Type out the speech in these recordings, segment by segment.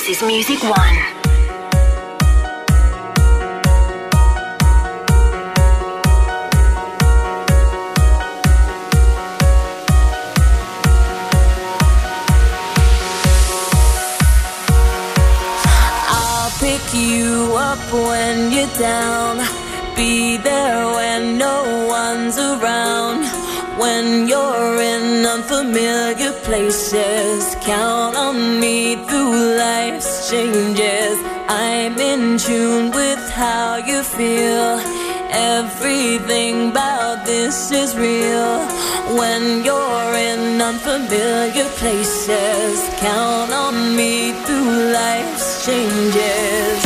This is Music One. Pick you up when you're down, be there when no one's around. When you're in unfamiliar places, count on me through life's changes. I'm in tune with how you feel. Everything about this is real. When you're in unfamiliar places, count on me through life's changes.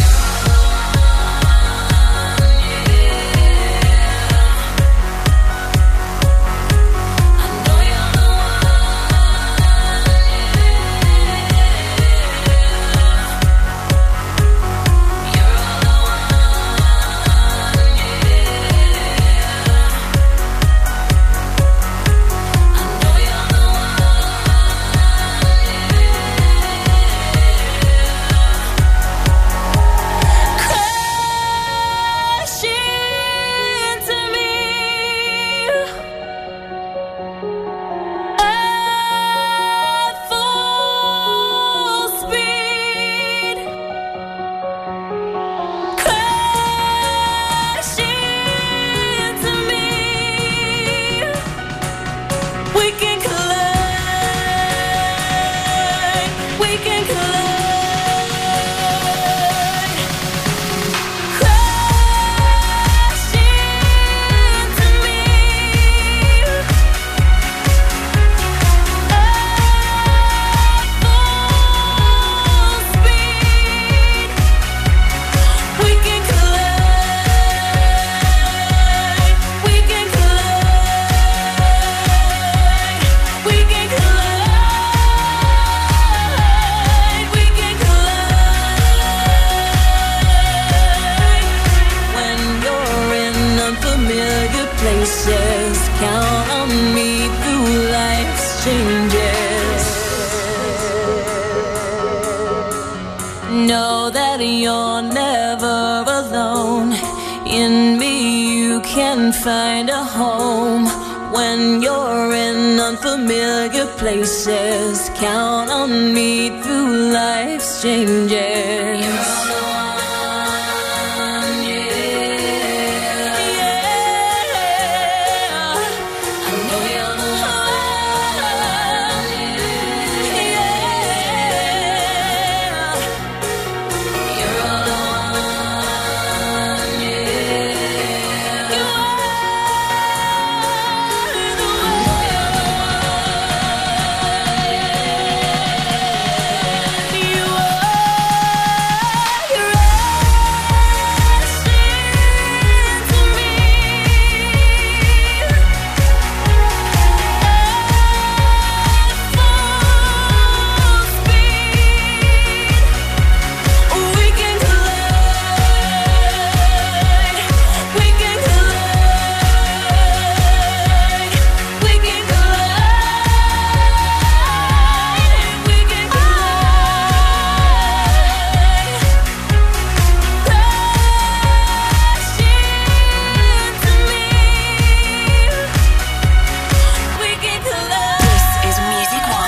Count on me through life's changes. Know that you're never alone. In me you can find a home. When you're in unfamiliar places, count on me through life's changes.